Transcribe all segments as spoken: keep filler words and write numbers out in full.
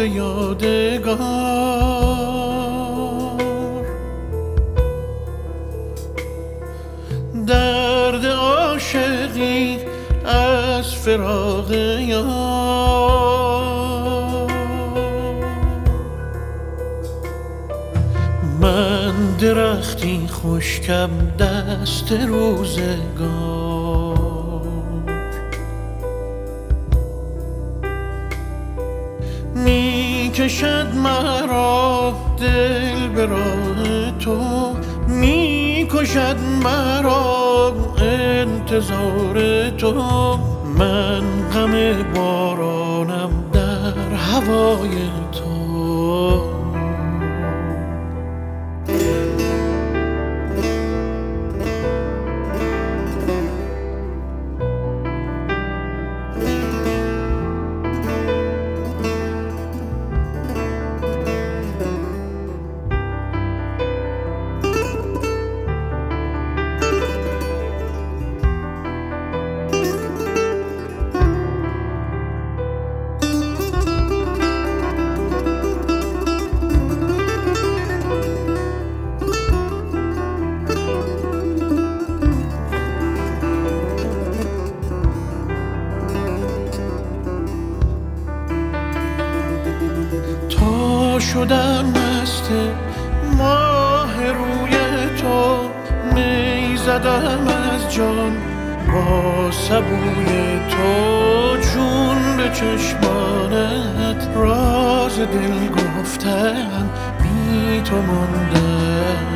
مانده یادگار. درد عاشقی از فراق یار. من درختی خشکم دست روزگار. می کشد مرا دل به راه تو، می کشد مرا انتظار تو. من غم بارانم در هوای تو. شدم مست ماه روی تو، می زدم از جان با سبوی تو. چون به چشمانت راز دل گفتم، بی تو ماندم.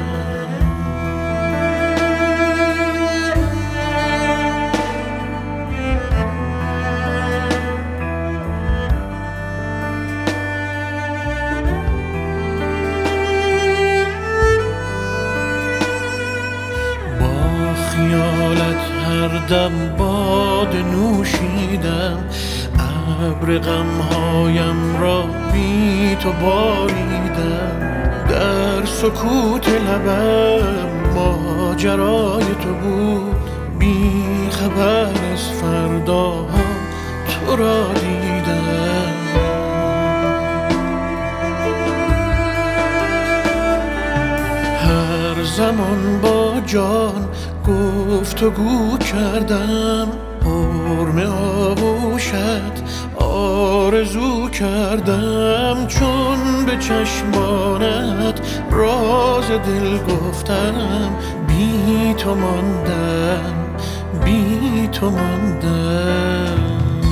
خیالت هر دم باد نوشیدم، ابر غمهایم را بی تو باریدم. در سکوت لبم ماجرای تو بود، بی خبر از فردا تو را دیدم. هر زمان با جان گفتگو کردم، حرم آغوشت آرزو کردم. چون به چشمانت راز دل گفتم، بی تو ماندم، بی تو ماندم.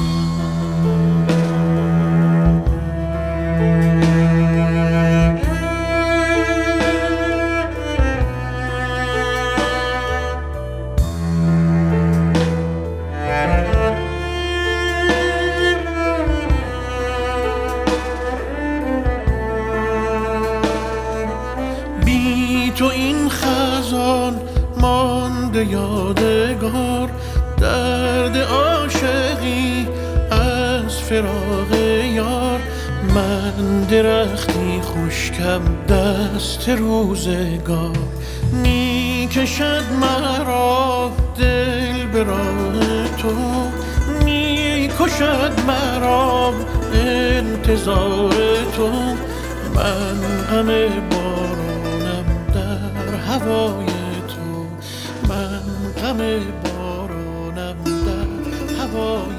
تو این خزان مانده یادگار. درد عاشقی از فراق یار. من درختی خشکم دست روزگار. می کشد مرا دل به راه تو، می کشد مرا انتظار تو. من غم بارانم در هوای تو. من غم بارانم در هوای